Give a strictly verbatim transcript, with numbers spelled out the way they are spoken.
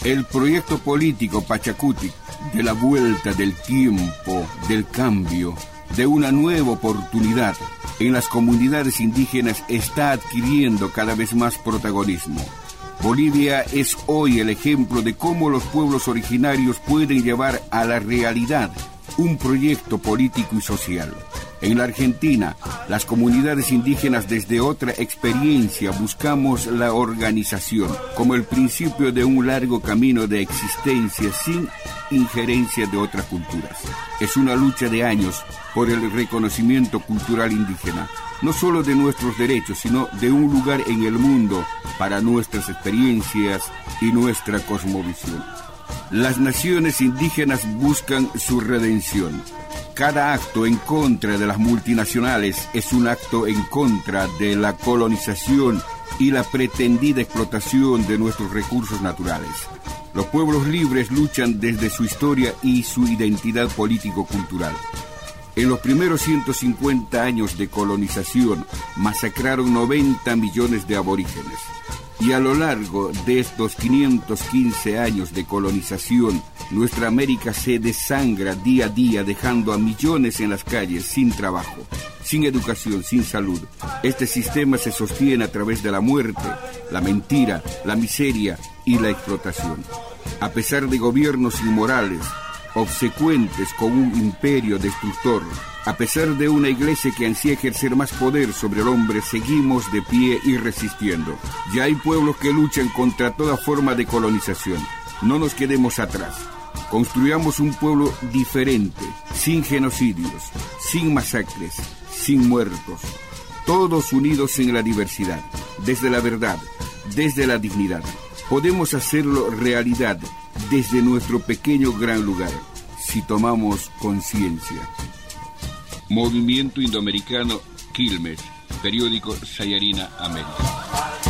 El proyecto político Pachakutik de la vuelta del tiempo, del cambio, de una nueva oportunidad en las comunidades indígenas está adquiriendo cada vez más protagonismo. Bolivia es hoy el ejemplo de cómo los pueblos originarios pueden llevar a la realidad un proyecto político y social. En la Argentina, las comunidades indígenas desde otra experiencia buscamos la organización como el principio de un largo camino de existencia sin injerencia de otras culturas. Es una lucha de años por el reconocimiento cultural indígena, no solo de nuestros derechos, sino de un lugar en el mundo para nuestras experiencias y nuestra cosmovisión. Las naciones indígenas buscan su redención. Cada acto en contra de las multinacionales es un acto en contra de la colonización y la pretendida explotación de nuestros recursos naturales. Los pueblos libres luchan desde su historia y su identidad político-cultural. En los primeros ciento cincuenta años de colonización, masacraron noventa millones de aborígenes. Y a lo largo de estos quinientos quince años de colonización, nuestra América se desangra día a día, dejando a millones en las calles sin trabajo, sin educación, sin salud. Este sistema se sostiene a través de la muerte, la mentira, la miseria y la explotación. A pesar de gobiernos inmorales, obsecuentes con un imperio destructor, a pesar de una iglesia que ansía ejercer más poder sobre el hombre, seguimos de pie y resistiendo. Ya hay pueblos que luchan contra toda forma de colonización. No nos quedemos atrás. Construyamos un pueblo diferente, sin genocidios, sin masacres, sin muertos. Todos unidos en la diversidad, desde la verdad, desde la dignidad. Podemos hacerlo realidad desde nuestro pequeño gran lugar, si tomamos conciencia. Movimiento Indoamericano Quilmes, periódico Sayarina América.